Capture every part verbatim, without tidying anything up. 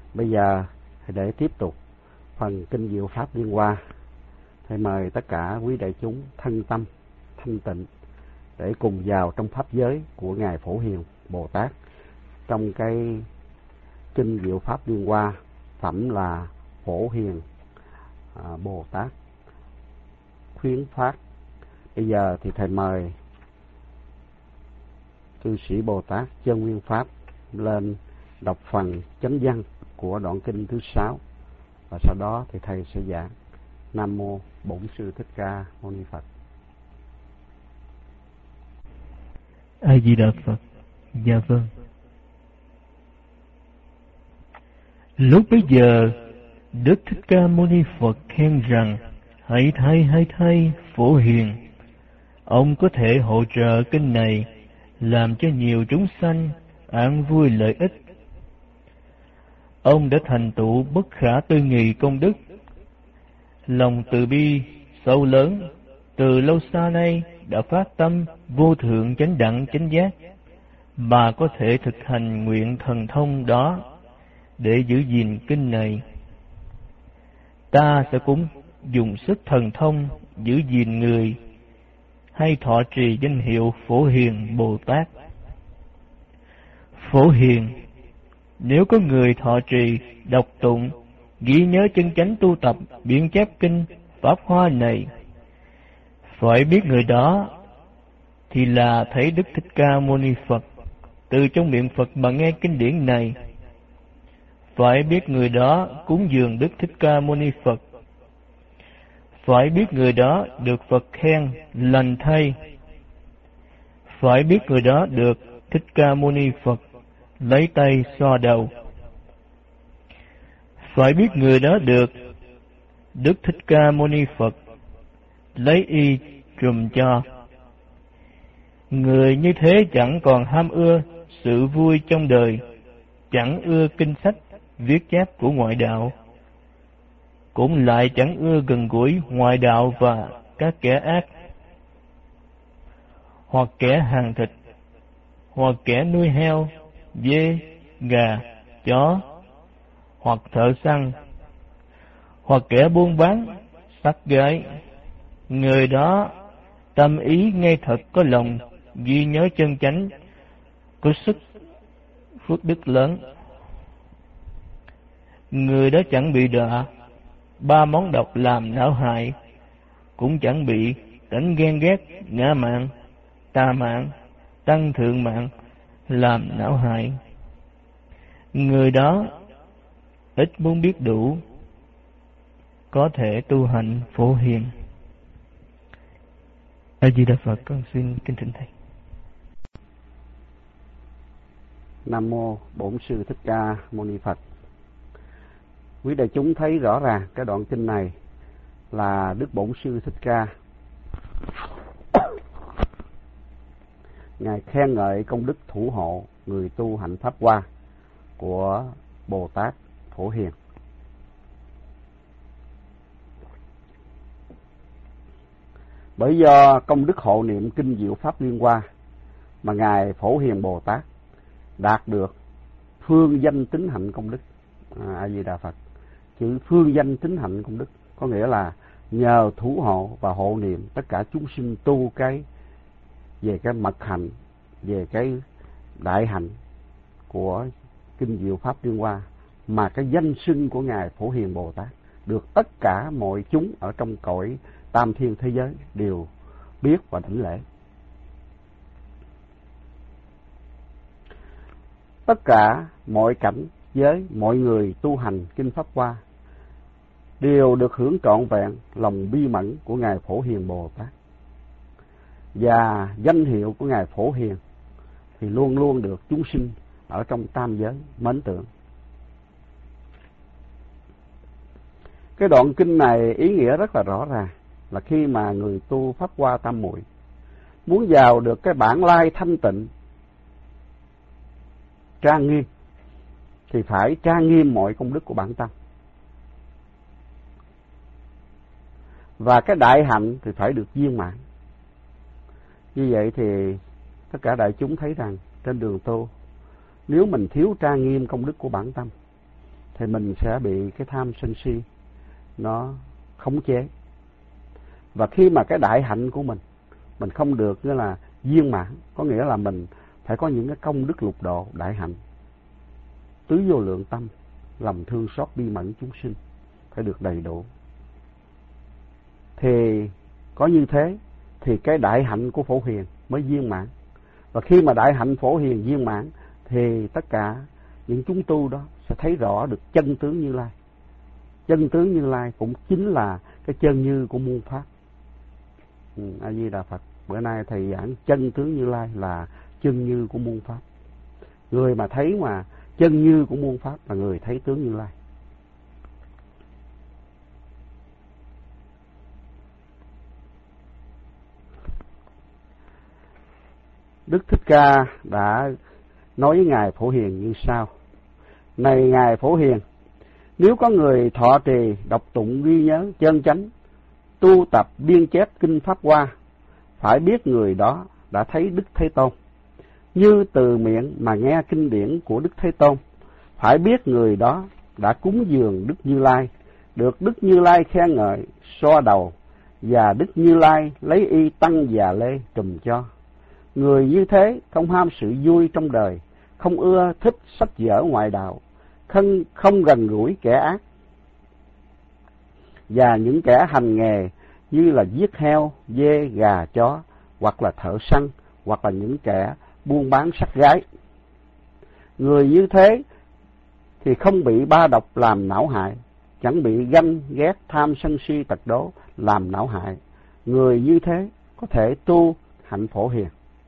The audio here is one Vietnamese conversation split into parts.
Bây giờ để tiếp tục phần kinh diệu pháp liên hoa, thầy mời tất cả quý đại chúng thân tâm thanh tịnh để cùng vào trong pháp giới của ngài Phổ Hiền Bồ Tát trong cái kinh diệu pháp liên hoa, phẩm là Phổ Hiền à, Bồ Tát khuyến phát. Bây giờ thì thầy mời cư sĩ Bồ Tát Chân Nguyên Pháp lên đọc phần chánh văn của đoạn kinh thứ sáu, và sau đó thì thầy sẽ giảng. Nam mô Bổn Sư Thích Ca Mâu Ni Phật. A Di Đà Phật. Dạ vâng. Lúc bấy giờ, Đức Thích Ca Mâu Ni Phật khen rằng: hãy thay, hãy thay, Phổ Hiền, ông có thể hỗ trợ kinh này, làm cho nhiều chúng sanh an vui lợi ích. Ông đã thành tựu bất khả tư nghị công đức, lòng từ bi sâu lớn, từ lâu xa nay đã phát tâm vô thượng chánh đẳng chánh giác, mà có thể thực hành nguyện thần thông đó để giữ gìn kinh này. Ta sẽ cũng dùng sức thần thông giữ gìn người hay thọ trì danh hiệu Phổ Hiền Bồ Tát. Phổ Hiền, nếu có người thọ trì, đọc tụng, ghi nhớ chân chánh tu tập biện chép kinh pháp hoa này, phải biết người đó thì là thấy Đức Thích Ca Mâu Ni Phật từ trong miệng Phật mà nghe kinh điển này. Phải biết người đó cúng dường Đức Thích Ca Mâu Ni Phật. Phải biết người đó được Phật khen lành thay. Phải biết người đó được Thích Ca Mâu Ni Phật lấy tay xoa đầu. Phải biết người đó được Đức Thích Ca Mâu Ni Phật lấy y trùm cho. Người như thế chẳng còn ham ưa sự vui trong đời, chẳng ưa kinh sách viết chép của ngoại đạo, cũng lại chẳng ưa gần gũi ngoại đạo và các kẻ ác, hoặc kẻ hàng thịt, hoặc kẻ nuôi heo, dê, gà, chó, hoặc thợ săn, hoặc kẻ buôn bán sắc gái. Người đó tâm ý ngay thật có lòng ghi nhớ chân chánh, có sức phước đức lớn. Người đó chẳng bị đọa ba món độc làm não hại, cũng chẳng bị tánh ghen ghét, ngã mạn, tà mạn, tăng thượng mạn làm não hại. Người đó ít muốn biết đủ, có thể tu hành Phổ Hiền. A Di Đà Phật. Con xin kính thỉnh thầy. Nam mô Bổn Sư Thích Ca Mâu Ni Phật. Quý đại chúng thấy rõ ràng cái đoạn kinh này là Đức Bổn Sư Thích Ca ngài khen ngợi công đức thủ hộ người tu hạnh pháp hoa của Bồ Tát Phổ Hiền. Bởi do công đức hộ niệm kinh diệu pháp liên hoa mà ngài Phổ Hiền Bồ Tát đạt được phương danh tín hạnh công đức. A Di Đà Phật. Chữ phương danh tín hạnh công đức có nghĩa là nhờ thủ hộ và hộ niệm tất cả chúng sinh tu cái về cái mật hạnh, về cái đại hạnh của kinh diệu pháp liên hoa, mà cái danh xưng của ngài Phổ Hiền Bồ Tát được tất cả mọi chúng ở trong cõi tam thiên thế giới đều biết và đảnh lễ. Tất cả mọi cảnh giới, mọi người tu hành kinh pháp hoa đều được hưởng trọn vẹn lòng bi mẫn của ngài Phổ Hiền Bồ Tát, và danh hiệu của ngài Phổ Hiền thì luôn luôn được chúng sinh ở trong tam giới mến tưởng. Cái đoạn kinh này ý nghĩa rất là rõ ràng, là khi mà người tu pháp hoa tam muội muốn vào được cái bản lai thanh tịnh trang nghiêm thì phải trang nghiêm mọi công đức của bản tâm, và cái đại hạnh thì phải được viên mãn. Như vậy thì tất cả đại chúng thấy rằng trên đường tu, nếu mình thiếu trang nghiêm công đức của bản tâm thì mình sẽ bị cái tham sân si nó khống chế. Và khi mà cái đại hạnh của mình mình không được nghĩa là viên mãn, có nghĩa là mình phải có những cái công đức lục độ đại hạnh, tứ vô lượng tâm, lòng thương xót bi mẫn chúng sinh phải được đầy đủ. Thì có như thế thì cái đại hạnh của Phổ Hiền mới viên mãn. Và khi mà đại hạnh Phổ Hiền viên mãn thì tất cả những chúng tu đó sẽ thấy rõ được chân tướng Như Lai. Chân tướng Như Lai cũng chính là cái chân như của muôn pháp. Ừ, A Di Đà Phật. Bữa nay thầy giảng chân tướng Như Lai là chân như của muôn pháp. Người mà thấy mà chân như của muôn pháp là người thấy tướng Như Lai. Đức Thích Ca đã nói với Ngài Phổ Hiền như sau: Này Ngài Phổ Hiền, nếu có người thọ trì, đọc tụng, ghi nhớ, chân chánh, tu tập, biên chép kinh Pháp Hoa, phải biết người đó đã thấy Đức Thế Tôn. Như từ miệng mà nghe kinh điển của Đức Thế Tôn, phải biết người đó đã cúng dường Đức Như Lai, được Đức Như Lai khen ngợi, xoa đầu, và Đức Như Lai lấy y tăng và lê trùm cho. Người như thế không ham sự vui trong đời, không ưa thích sách vở ngoại đạo, không, không gần gũi kẻ ác và những kẻ hành nghề như là giết heo, dê, gà, chó, hoặc là thợ săn, hoặc là những kẻ buôn bán sắc gái. Người như thế thì không bị ba độc làm não hại, chẳng bị ganh, ghét, tham, sân si, tật đố làm não hại. Người như thế có thể tu hạnh Phổ Hiền.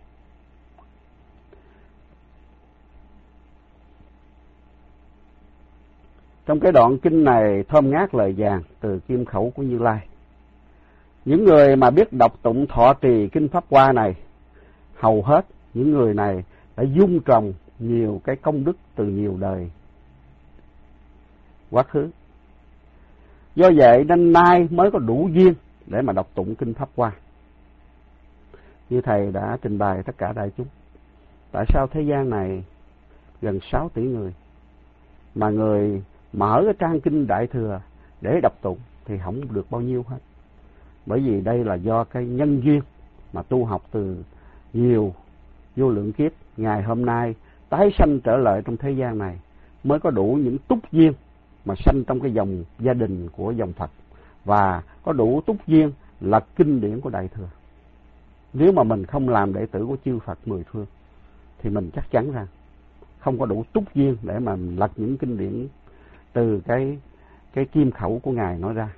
Trong cái đoạn kinh này thơm ngát lời vàng từ kim khẩu của Như Lai. Những người mà biết đọc tụng thọ trì kinh Pháp Hoa này, hầu hết những người này đã dung trồng nhiều cái công đức từ nhiều đời quá khứ. Do vậy nên nay mới có đủ duyên để mà đọc tụng kinh Pháp Hoa. Như thầy đã trình bày tất cả đại chúng, tại sao thế gian này gần sáu tỷ người mà người mở cái trang kinh Đại Thừa để đọc tụng thì không được bao nhiêu hết. Bởi vì đây là do cái nhân duyên mà tu học từ nhiều vô lượng kiếp, ngày hôm nay tái sanh trở lại trong thế gian này mới có đủ những túc duyên mà sanh trong cái dòng gia đình của dòng Phật, và có đủ túc duyên lật kinh điển của Đại Thừa. Nếu mà mình không làm đệ tử của chư Phật mười phương thì mình chắc chắn rằng không có đủ túc duyên để mà lật những kinh điển từ cái cái kim khẩu của Ngài nói ra.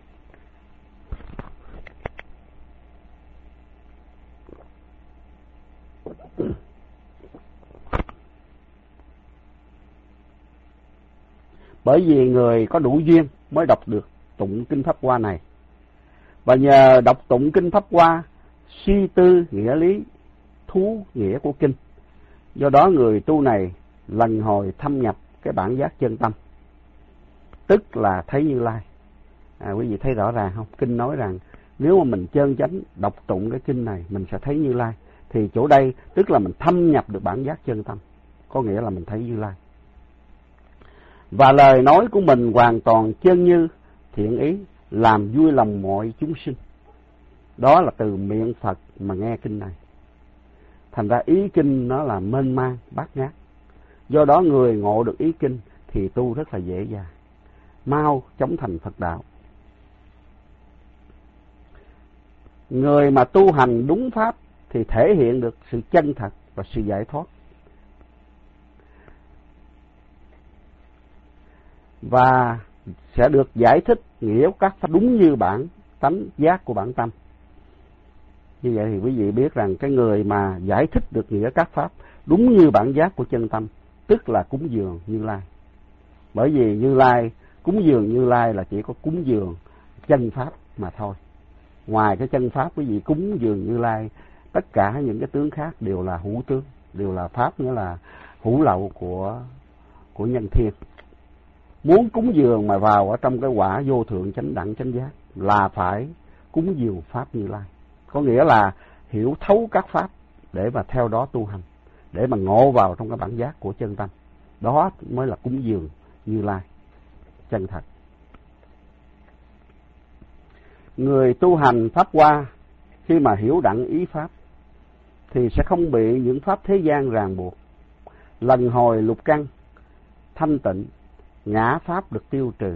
Bởi vì người có đủ duyên mới đọc được tụng kinh Pháp Hoa này, và nhờ đọc tụng kinh Pháp Hoa suy tư nghĩa lý thú nghĩa của kinh, do đó người tu này lần hồi thâm nhập cái bản giác chân tâm, tức là thấy Như Lai. À, quý vị thấy rõ ràng không? Kinh nói rằng nếu mà mình chân chánh đọc tụng cái kinh này mình sẽ thấy Như Lai, thì chỗ đây tức là mình thâm nhập được bản giác chân tâm, có nghĩa là mình thấy Như Lai. Và lời nói của mình hoàn toàn chân như, thiện ý, làm vui lòng mọi chúng sinh. Đó là từ miệng Phật mà nghe kinh này. Thành ra ý kinh nó là mênh mang, bát ngát. Do đó người ngộ được ý kinh thì tu rất là dễ dàng, mau chóng thành Phật đạo. Người mà tu hành đúng pháp thì thể hiện được sự chân thật và sự giải thoát. Và sẽ được giải thích nghĩa các pháp đúng như bản tánh giác của bản tâm. Như vậy thì quý vị biết rằng cái người mà giải thích được nghĩa các pháp đúng như bản giác của chân tâm, tức là cúng dường Như Lai. Bởi vì Như Lai, cúng dường Như Lai là chỉ có cúng dường chân pháp mà thôi. Ngoài cái chân pháp, quý vị cúng dường Như Lai, tất cả những cái tướng khác đều là hữu tướng, đều là pháp, nghĩa là hữu lậu của của nhân thiên. Muốn cúng dường mà vào ở trong cái quả vô thượng chánh đẳng chánh giác là phải cúng dường pháp Như Lai. Có nghĩa là hiểu thấu các pháp để mà theo đó tu hành, để mà ngộ vào trong cái bản giác của chân tâm. Đó mới là cúng dường Như Lai. chân thật. Người tu hành Pháp Hoa khi mà hiểu đặng ý Pháp thì sẽ không bị những pháp thế gian ràng buộc. Lần hồi lục căn, thanh tịnh, ngã Pháp được tiêu trừ.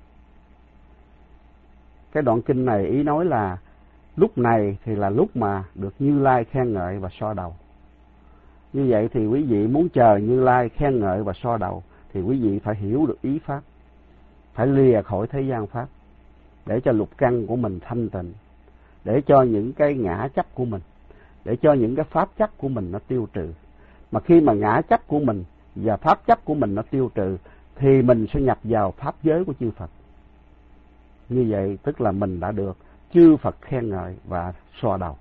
Cái đoạn kinh này ý nói là lúc này thì là lúc mà được Như Lai khen ngợi và so đầu. Như vậy thì quý vị muốn chờ Như Lai khen ngợi và so đầu thì quý vị phải hiểu được ý Pháp, phải lìa khỏi thế gian Pháp, để cho lục căn của mình thanh tịnh, để cho những cái ngã chấp của mình, để cho những cái pháp chấp của mình nó tiêu trừ. Mà khi mà ngã chấp của mình và pháp chấp của mình nó tiêu trừ thì mình sẽ nhập vào pháp giới của chư Phật. Như vậy tức là mình đã được chư Phật khen ngợi và so đầu.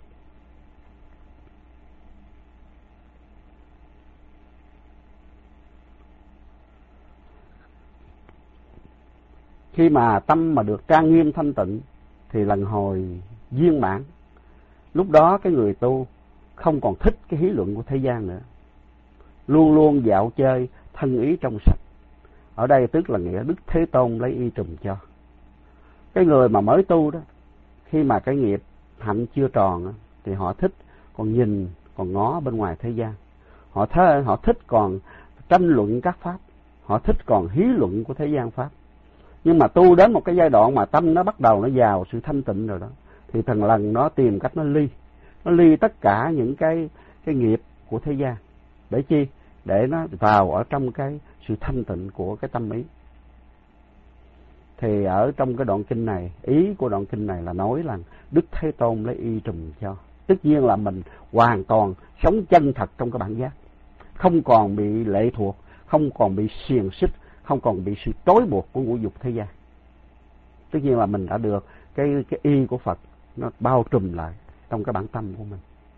Khi mà tâm mà được trang nghiêm thanh tịnh thì lần hồi viên mãn. Lúc đó cái người tu không còn thích cái hí luận của thế gian nữa, luôn luôn dạo chơi thân ý trong sạch. Ở đây tức là nghĩa Đức Thế Tôn lấy y trùm cho. Cái người mà mới tu đó, khi mà cái nghiệp hạnh chưa tròn thì họ thích còn nhìn, còn ngó bên ngoài thế gian. Họ thế, họ thích còn tranh luận các pháp, họ thích còn hí luận của thế gian pháp. Nhưng mà tu đến một cái giai đoạn mà tâm nó bắt đầu nó vào sự thanh tịnh rồi đó, thì thằng lần nó tìm cách nó ly, nó ly tất cả những cái cái nghiệp của thế gian. Để chi? Để nó vào ở trong cái sự thanh tịnh của cái tâm ý. Thì ở trong cái đoạn kinh này, ý của đoạn kinh này là nói là Đức Thế Tôn lấy y trùm cho. Tất nhiên là mình hoàn toàn sống chân thật trong cái bản giác, không còn bị lệ thuộc, không còn bị xiềng xích, không còn bị sự trói buộc của ngũ dục thế gian. Tất nhiên là mình đã được cái cái y của Phật nó bao trùm lại trong cái bản tâm của mình.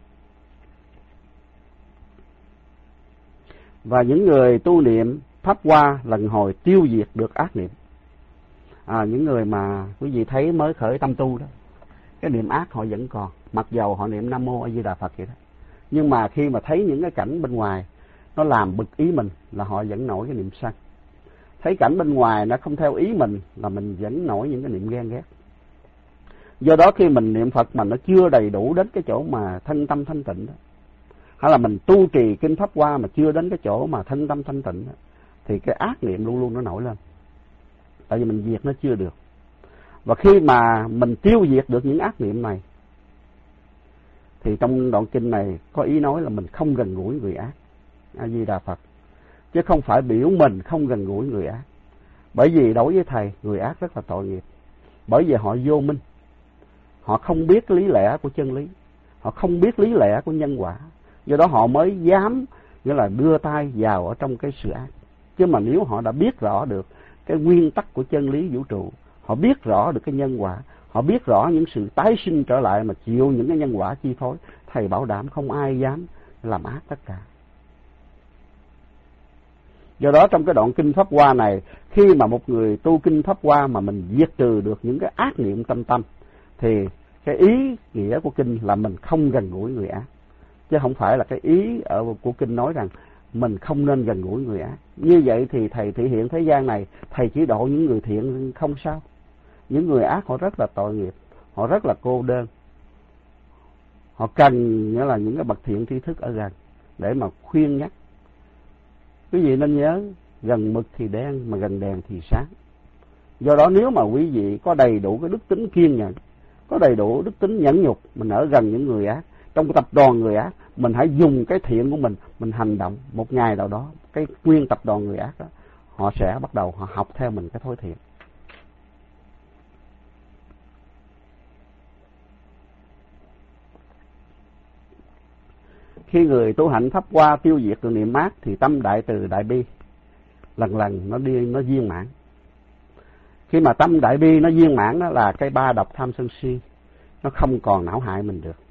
Và những người tu niệm Pháp Hoa lần hồi tiêu diệt được ác niệm. À, những người mà quý vị thấy mới khởi tâm tu đó, cái niệm ác họ vẫn còn, mặc dầu họ niệm Nam Mô A Di Đà Phật vậy đó. Nhưng mà khi mà thấy những cái cảnh bên ngoài nó làm bực ý mình là họ vẫn nổi cái niệm sân. Thấy cảnh bên ngoài nó không theo ý mình là mình vẫn nổi những cái niệm ghen ghét. Do đó khi mình niệm Phật mà nó chưa đầy đủ đến cái chỗ mà thân tâm thanh tịnh đó, hay là mình tu trì kinh Pháp Hoa mà chưa đến cái chỗ mà thân tâm thanh tịnh đó, thì cái ác niệm luôn luôn nó nổi lên. Tại vì mình diệt nó chưa được. Và khi mà mình tiêu diệt được những ác niệm này, thì trong đoạn kinh này có ý nói là mình không gần gũi người ác. A Di Đà Phật. Chứ không phải biểu mình không gần gũi người ác. Bởi vì đối với Thầy, người ác rất là tội nghiệp. Bởi vì họ vô minh, họ không biết lý lẽ của chân lý, họ không biết lý lẽ của nhân quả. Do đó họ mới dám nghĩa là đưa tay vào ở trong cái sự ác. Chứ mà nếu họ đã biết rõ được cái nguyên tắc của chân lý vũ trụ, họ biết rõ được cái nhân quả, họ biết rõ những sự tái sinh trở lại mà chịu những cái nhân quả chi phối, Thầy bảo đảm không ai dám làm ác tất cả. Do đó trong cái đoạn kinh Pháp Hoa này, khi mà một người tu kinh Pháp Hoa mà mình diệt trừ được những cái ác niệm tâm tâm, thì cái ý nghĩa của kinh là mình không gần gũi người ác. Chứ không phải là cái ý ở của kinh nói rằng mình không nên gần gũi người ác. Như vậy thì Thầy thể hiện thế gian này, Thầy chỉ độ những người thiện không sao. Những người ác họ rất là tội nghiệp, họ rất là cô đơn. Họ cần nghĩa là những cái bậc thiện tri thức ở gần để mà khuyên nhắc. Quý vị nên nhớ, gần mực thì đen mà gần đèn thì sáng. Do đó nếu mà quý vị có đầy đủ cái đức tính kiên nhẫn, có đầy đủ đức tính nhẫn nhục, mình ở gần những người ác, trong cái tập đoàn người ác, mình hãy dùng cái thiện của mình, mình hành động. Một ngày nào đó, cái nguyên tập đoàn người ác đó, họ sẽ bắt đầu họ học theo mình cái thói thiện. Khi người tu hạnh Pháp Hoa tiêu diệt được niệm ác thì tâm đại từ đại bi lần lần nó đi nó viên mãn. Khi mà tâm đại bi nó viên mãn đó là cái ba độc tham sân si nó không còn não hại mình được.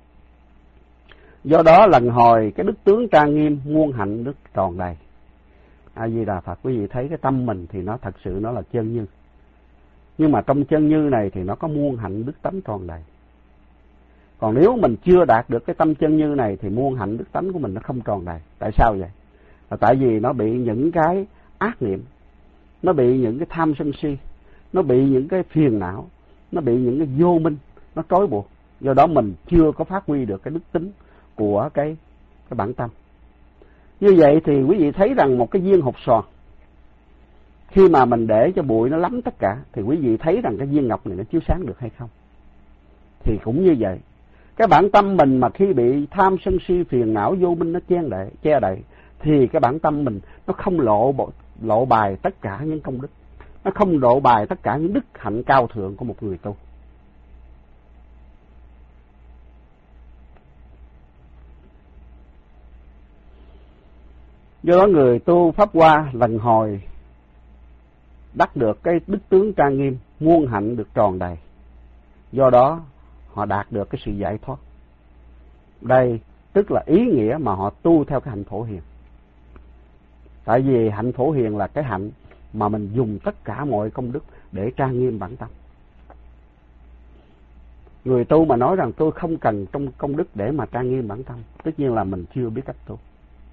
Do đó lần hồi cái đức tướng trang nghiêm muôn hạnh đức tròn đầy. A Di Đà Phật. Quý vị thấy cái tâm mình thì nó thật sự nó là chân như. Nhưng mà trong chân như này thì nó có muôn hạnh đức tánh tròn đầy. Còn nếu mình chưa đạt được cái tâm chân như này thì muôn hạnh đức tánh của mình nó không tròn đầy. Tại sao vậy? Là tại vì nó bị những cái ác niệm nó bị những cái tham sân si, nó bị những cái phiền não, nó bị những cái vô minh nó trói buộc. Do đó mình chưa có phát huy được cái đức tính của cái cái bản tâm. Như vậy thì quý vị thấy rằng một cái viên hột xoàn, khi mà mình để cho bụi nó lắm tất cả, thì quý vị thấy rằng cái viên ngọc này nó chiếu sáng được hay không? Thì cũng như vậy, cái bản tâm mình mà khi bị tham sân si phiền não vô minh nó che đậy, che đậy, thì cái bản tâm mình nó không lộ lộ bài tất cả những công đức, nó không lộ bài tất cả những đức hạnh cao thượng của một người tu. Do đó người tu pháp hoa lần hồi đắc được cái đức tướng trang nghiêm, muôn hạnh được tròn đầy. Do đó họ đạt được cái sự giải thoát. Đây tức là ý nghĩa mà họ tu theo cái hạnh Phổ Hiền. Tại vì hạnh Phổ Hiền là cái hạnh mà mình dùng tất cả mọi công đức để trang nghiêm bản tâm. Người tu mà nói rằng tôi không cần trong công đức để mà trang nghiêm bản tâm, tất nhiên là mình chưa biết cách tu.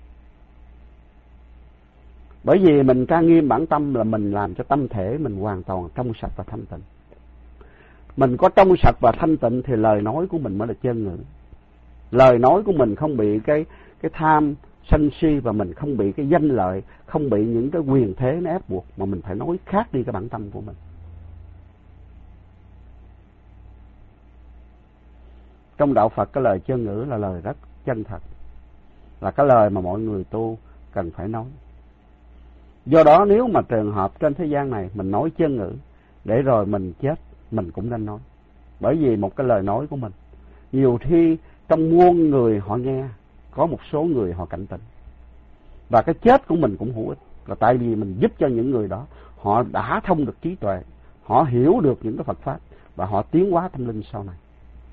Bởi vì mình trang nghiêm bản tâm là mình làm cho tâm thể mình hoàn toàn trong sạch và thanh tịnh. Mình có trong sạch và thanh tịnh thì lời nói của mình mới là chân ngữ. Lời nói của mình không bị cái cái tham sân si, và mình không bị cái danh lợi, không bị những cái quyền thế nó ép buộc, mà mình phải nói khác đi cái bản tâm của mình. Trong đạo Phật cái lời chân ngữ là lời rất chân thật, là cái lời mà mọi người tu cần phải nói. Do đó nếu mà trường hợp trên thế gian này mình nói chân ngữ để rồi mình chết, mình cũng nên nói. Bởi vì một cái lời nói của mình, nhiều khi trong muôn người họ nghe, có một số người họ cảnh tỉnh. Và cái chết của mình cũng hữu ích, là tại vì mình giúp cho những người đó, họ đã thông được trí tuệ, họ hiểu được những cái Phật Pháp, và họ tiến hóa tâm linh sau này.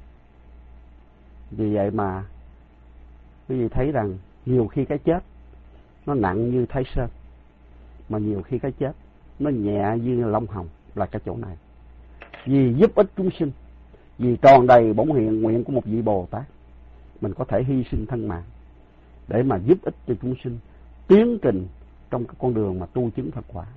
Vì vậy mà quý vị thấy rằng nhiều khi cái chết nó nặng như Thái Sơn, mà nhiều khi cái chết nó nhẹ như lông hồng, là cái chỗ này. Vì giúp ích chúng sinh, vì tròn đầy bổn hiện nguyện của một vị Bồ Tát, mình có thể hy sinh thân mạng để mà giúp ích cho chúng sinh tiến trình trong cái con đường mà tu chứng Phật quả.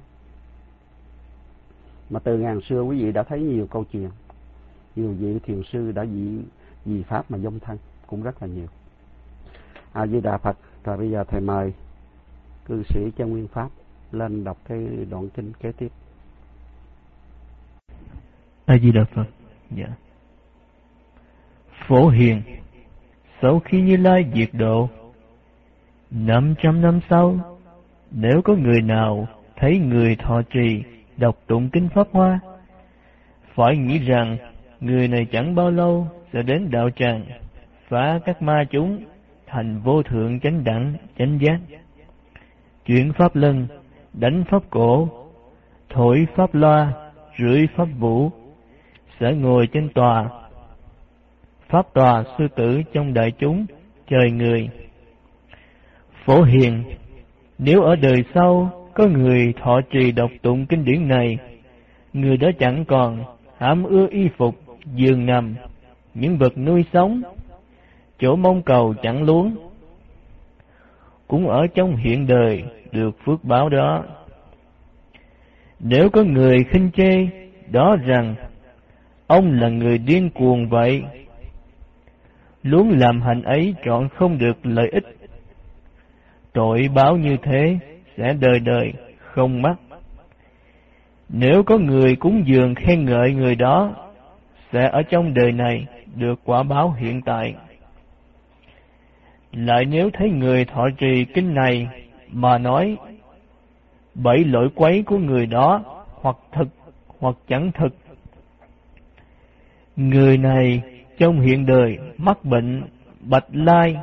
Mà từ ngàn xưa quý vị đã thấy nhiều câu chuyện, nhiều vị thiền sư đã vì vì Pháp mà vong thân cũng rất là nhiều. A Di Đà Phật. Rồi bây giờ thầy mời cư sĩ Chân Nguyên Pháp lên đọc cái đoạn kinh kế tiếp. A Di Đà Phật. Dạ. Phổ Hiền, sau khi Như Lai diệt độ, năm trăm năm sau, nếu có người nào thấy người thọ trì đọc tụng kinh Pháp Hoa, phải nghĩ rằng người này chẳng bao lâu sẽ đến đạo tràng, phá các ma chúng thành vô thượng chánh đẳng chánh giác, chuyển pháp lân, đánh pháp cổ, thổi pháp loa, rưỡi pháp vũ, sẽ ngồi trên tòa pháp tòa sư tử trong đại chúng trời người. Phổ Hiền, nếu ở đời sau có người thọ trì đọc tụng kinh điển này, người đó chẳng còn hãm ưa y phục, giường nằm, những vật nuôi sống, chỗ mong cầu chẳng luống, cũng ở trong hiện đời được phước báo đó. Nếu có người khinh chê đó rằng ông là người điên cuồng vậy, luôn làm hành ấy trọn không được lợi ích, tội báo như thế sẽ đời đời không mắc. Nếu có người cúng dường khen ngợi người đó, sẽ ở trong đời này được quả báo hiện tại. Lại nếu thấy người thọ trì kinh này mà nói bảy lỗi quấy của người đó hoặc thực hoặc chẳng thực, người này trong hiện đời mắc bệnh bạch lai.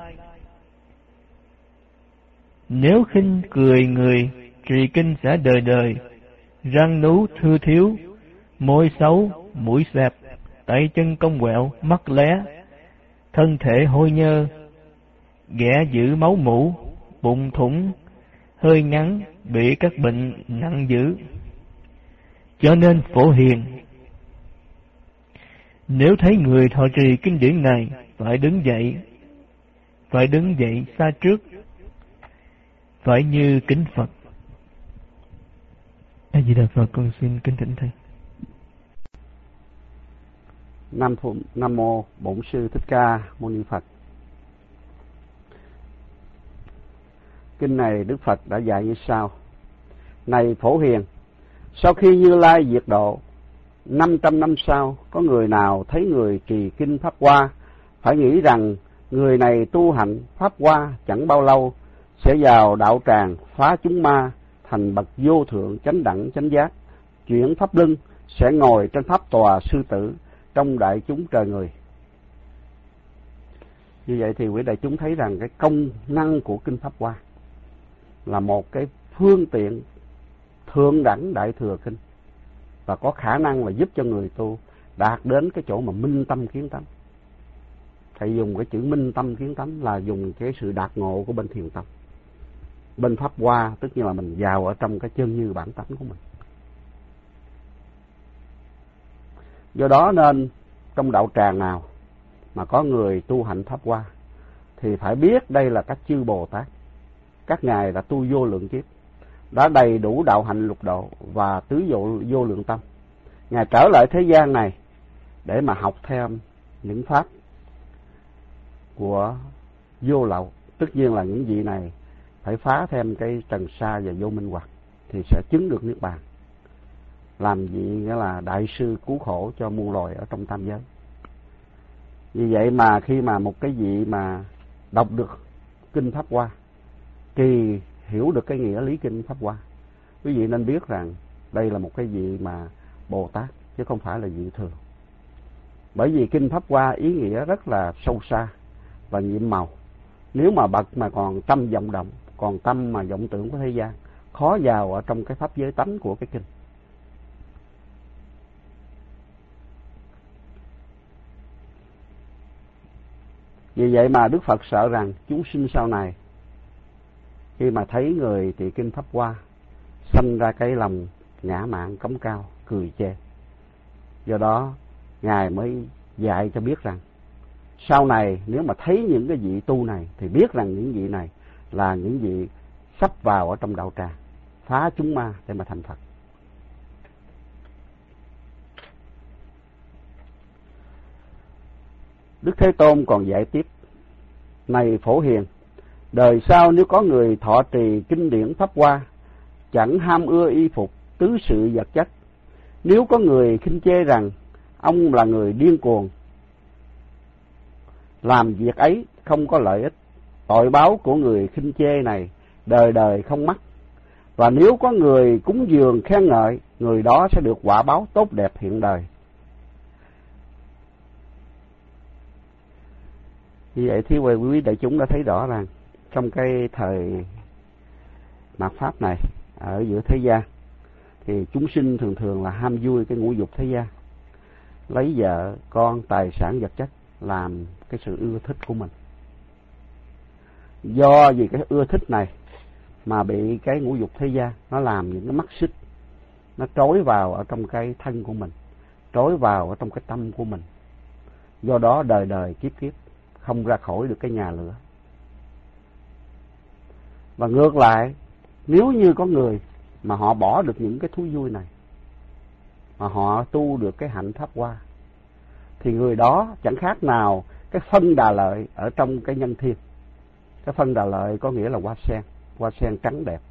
Nếu khinh cười người trì kinh sẽ đời đời răng nú thưa thiếu, môi xấu, mũi xẹp, tay chân cong quẹo, mắt lé, thân thể hôi nhơ, ghẻ dữ máu mủ, bụng thủng, hơi ngắn, bị các bệnh nặng dữ. Cho nên Phổ Hiền, nếu thấy người thọ trì kinh điển này, phải đứng dậy, phải đứng dậy xa trước, phải như kính Phật. A Di Đà Phật, con xin kính thỉnh thầy. Nam, Nam Mô Bổn Sư Thích Ca Mâu Ni Phật. Kinh này Đức Phật đã dạy như sau: Này Phổ Hiền, sau khi Như Lai diệt độ, năm trăm năm sau, có người nào thấy người trì kinh Pháp Hoa, phải nghĩ rằng người này tu hạnh Pháp Hoa chẳng bao lâu sẽ vào đạo tràng phá chúng ma, thành bậc vô thượng chánh đẳng chánh giác, chuyển pháp luân, sẽ ngồi trên pháp tòa sư tử trong đại chúng trời người. Như vậy thì quý đại chúng thấy rằng cái công năng của kinh Pháp Hoa là một cái phương tiện thượng đẳng đại thừa kinh, và có khả năng là giúp cho người tu đạt đến cái chỗ mà minh tâm kiến tánh. Thầy dùng cái chữ minh tâm kiến tánh là dùng cái sự đạt ngộ của bên thiền tâm. Bên Pháp Hoa tức như là mình vào ở trong cái chân như bản tánh của mình. Do đó nên trong đạo tràng nào mà có người tu hạnh Pháp Hoa thì phải biết đây là các chư Bồ Tát. Các ngài đã tu vô lượng kiếp, đã đầy đủ đạo hạnh lục độ và tứ vô, vô lượng tâm. Ngài trở lại thế gian này để mà học thêm những pháp của vô lậu. Tất nhiên là những vị này phải phá thêm cái trần sa và vô minh hoặc thì sẽ chứng được niết bàn, làm vị nghĩa là đại sư cứu khổ cho muôn loài ở trong tam giới. Vì vậy mà khi mà một cái vị mà đọc được kinh Pháp Hoa, kỳ hiểu được cái nghĩa lý kinh Pháp Hoa, quý vị nên biết rằng đây là một cái vị mà Bồ Tát chứ không phải là vị thường. Bởi vì kinh Pháp Hoa ý nghĩa rất là sâu xa và nhiệm màu. Nếu mà bậc mà còn tâm vọng động, còn tâm mà vọng tưởng của thế gian, khó vào ở trong cái pháp giới tánh của cái kinh. Vì vậy mà Đức Phật sợ rằng chúng sinh sau này khi mà thấy người trì kinh Pháp Hoa sanh ra cái lòng ngã mạn cống cao, cười chê. Do đó Ngài mới dạy cho biết rằng sau này nếu mà thấy những cái vị tu này thì biết rằng những vị này là những vị sắp vào ở trong đạo tràng phá chúng ma để mà thành Phật. Đức Thế Tôn còn dạy tiếp: Này Phổ Hiền, đời sau nếu có người thọ trì kinh điển Pháp Hoa, chẳng ham ưa y phục tứ sự vật chất, nếu có người khinh chê rằng ông là người điên cuồng, làm việc ấy không có lợi ích, tội báo của người khinh chê này đời đời không mắc. Và nếu có người cúng dường khen ngợi, người đó sẽ được quả báo tốt đẹp hiện đời. Như vậy thì quý đại chúng đã thấy rõ rằng trong cái thời mạt Pháp này ở giữa thế gian thì chúng sinh thường thường là ham vui cái ngũ dục thế gian, lấy vợ con tài sản vật chất làm cái sự ưa thích của mình. Do vì cái ưa thích này mà bị cái ngũ dục thế gian nó làm những cái mắt xích, nó trói vào ở trong cái thân của mình, trói vào ở trong cái tâm của mình. Do đó đời đời kiếp kiếp không ra khỏi được cái nhà lửa. Và ngược lại, nếu như có người mà họ bỏ được những cái thú vui này, mà họ tu được cái hạnh Pháp Hoa, thì người đó chẳng khác nào cái phân đà lợi ở trong cái nhân thiên. Cái phân đà lợi có nghĩa là hoa sen, hoa sen trắng đẹp.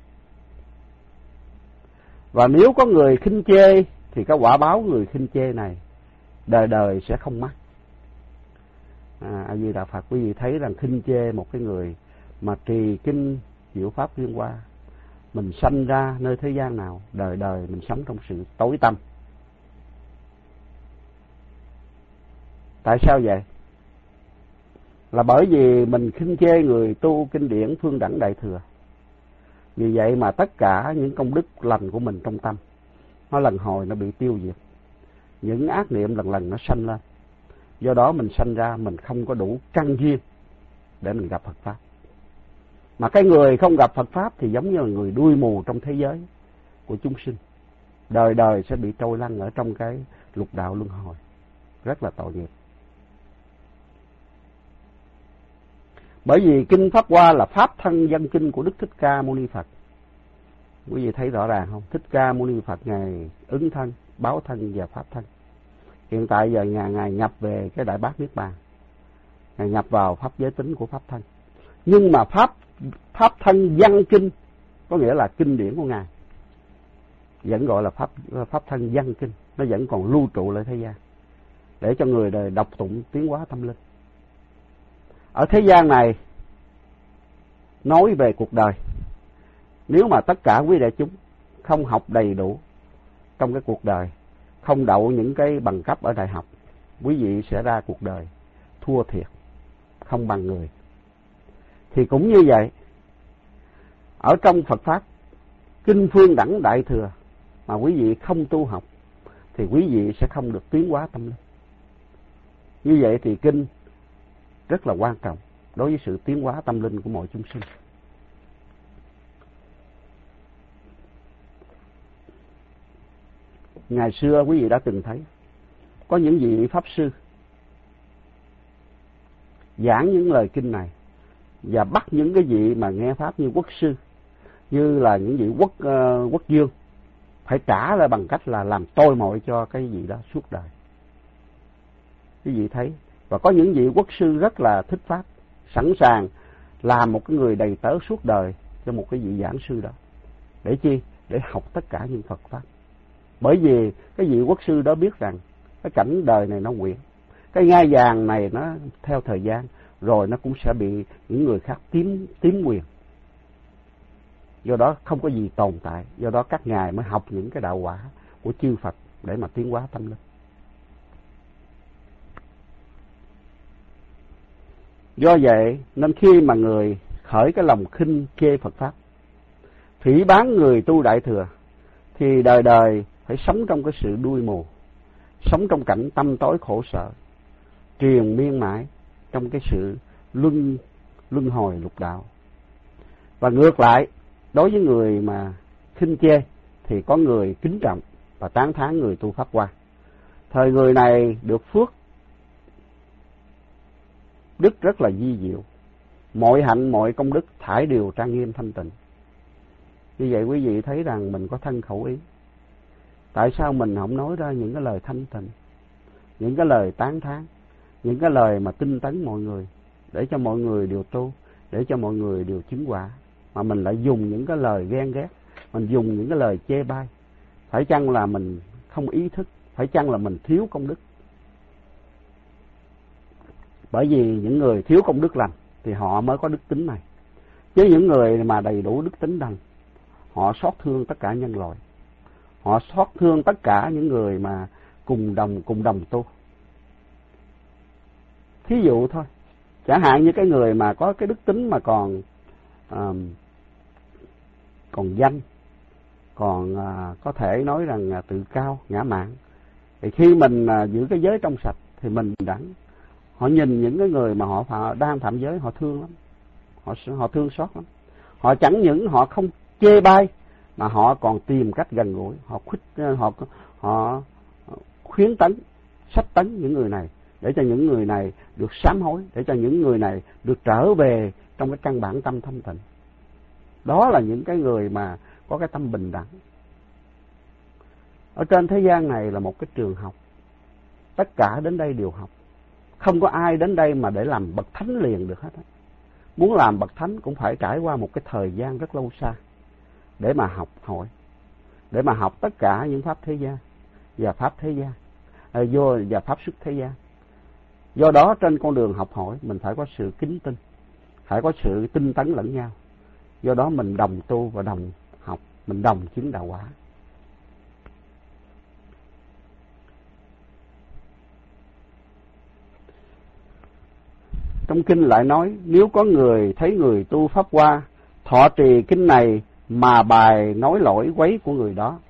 Và nếu có người khinh chê thì cái quả báo người khinh chê này đời đời sẽ không mắc. À, A Di Đà Phật, quý vị thấy rằng khinh chê một cái người mà trì kinh diệu pháp liên hoa, mình sanh ra nơi thế gian nào, đời đời mình sống trong sự tối tăm. Tại sao vậy? Là bởi vì mình khinh chê người tu kinh điển phương đẳng đại thừa. Vì vậy mà tất cả những công đức lành của mình trong tâm nó lần hồi nó bị tiêu diệt, những ác niệm lần lần nó sanh lên. Do đó mình sanh ra mình không có đủ căn duyên để mình gặp Phật Pháp. Mà cái người không gặp Phật Pháp thì giống như là người đuôi mù trong thế giới của chúng sinh, đời đời sẽ bị trôi lăn ở trong cái lục đạo luân hồi, rất là tội nghiệp. Bởi vì kinh Pháp Hoa là pháp thân văn kinh của Đức Thích Ca Mâu Ni Phật. Quý vị thấy rõ ràng không? Thích Ca Mâu Ni Phật Ngài ứng thân, báo thân và pháp thân. Hiện tại giờ Ngài, Ngài nhập về cái Đại Bát Niết Bàn. Ngài nhập vào pháp giới tính của pháp thân. Nhưng mà pháp pháp thân văn kinh, có nghĩa là kinh điển của Ngài, vẫn gọi là pháp pháp thân văn kinh, nó vẫn còn lưu trụ lại thế gian để cho người đời đọc tụng tiến hóa tâm linh. Ở thế gian này nói về cuộc đời, nếu mà tất cả quý đại chúng không học đầy đủ trong cái cuộc đời, không đậu những cái bằng cấp ở đại học, quý vị sẽ ra cuộc đời thua thiệt, không bằng người. Thì cũng như vậy, ở trong Phật Pháp, Kinh Phương Đẳng Đại Thừa mà quý vị không tu học thì quý vị sẽ không được tiến hóa tâm linh. Như vậy thì Kinh rất là quan trọng đối với sự tiến hóa tâm linh của mọi chúng sinh. Ngày xưa quý vị đã từng thấy có những vị Pháp Sư giảng những lời kinh này và bắt những cái vị mà nghe Pháp như quốc sư, như là những vị quốc uh, quốc dương phải trả lại bằng cách là làm tôi mọi cho cái vị đó suốt đời. Quý vị thấy, và có những vị quốc sư rất là thích Pháp, sẵn sàng làm một cái người đầy tớ suốt đời cho một cái vị giảng sư đó. Để chi? Để học tất cả những Phật Pháp. Bởi vì cái vị quốc sư đó biết rằng cái cảnh đời này nó quyện, cái ngai vàng này nó theo thời gian rồi nó cũng sẽ bị những người khác chiếm chiếm quyền. Do đó không có gì tồn tại, do đó các ngài mới học những cái đạo quả của chư Phật để mà tiến hóa tâm linh. Do vậy nên khi mà người khởi cái lòng khinh chê Phật Pháp, phỉ báng người tu Đại Thừa, thì đời đời phải sống trong cái sự đuôi mù, sống trong cảnh tâm tối khổ sở, triền miên mãi trong cái sự luân luân hồi lục đạo. Và ngược lại, đối với người mà khinh chê thì có người kính trọng và tán thán người tu Pháp Hoa. Thời người này được phước đức rất là vi diệu, mọi hạnh mọi công đức thải đều trang nghiêm thanh tịnh. Như vậy quý vị thấy rằng mình có thân khẩu ý. Tại sao mình không nói ra những cái lời thanh tịnh, những cái lời tán thán, những cái lời mà tinh tấn mọi người, để cho mọi người đều tu, để cho mọi người đều chứng quả, mà mình lại dùng những cái lời ghen ghét, mình dùng những cái lời chê bai? Phải chăng là mình không ý thức? Phải chăng là mình thiếu công đức? Bởi vì những người thiếu công đức lành thì họ mới có đức tính này. Chứ những người mà đầy đủ đức tính lành, họ xót thương tất cả nhân loại, họ xót thương tất cả những người mà cùng đồng cùng đồng tu. Thí dụ thôi, chẳng hạn như cái người mà có cái đức tính mà còn uh, còn danh, còn uh, có thể nói rằng uh, tự cao, ngã mạn, thì khi mình uh, giữ cái giới trong sạch thì mình bình đẳng. Họ nhìn những cái người mà họ phạm, đang phạm giới, họ thương lắm, họ họ thương xót lắm. Họ chẳng những họ không chê bai mà họ còn tìm cách gần gũi, họ khuyết họ họ khuyến tấn, sách tấn những người này, để cho những người này được sám hối, để cho những người này được trở về trong cái căn bản tâm thanh tịnh. Đó là những cái người mà có cái tâm bình đẳng. Ở trên thế gian này là một cái trường học, tất cả đến đây đều học. Không có ai đến đây mà để làm bậc thánh liền được hết. Muốn làm bậc thánh cũng phải trải qua một cái thời gian rất lâu xa để mà học hỏi, để mà học tất cả những pháp thế gian và pháp thế gian, à, vô và pháp xuất thế gian. Do đó trên con đường học hỏi mình phải có sự kính tin, phải có sự tinh tấn lẫn nhau. Do đó mình đồng tu và đồng học, mình đồng chứng đạo quả. Trong kinh lại nói, nếu có người thấy người tu Pháp Hoa thọ trì kinh này mà bài nói lỗi quấy của người đó,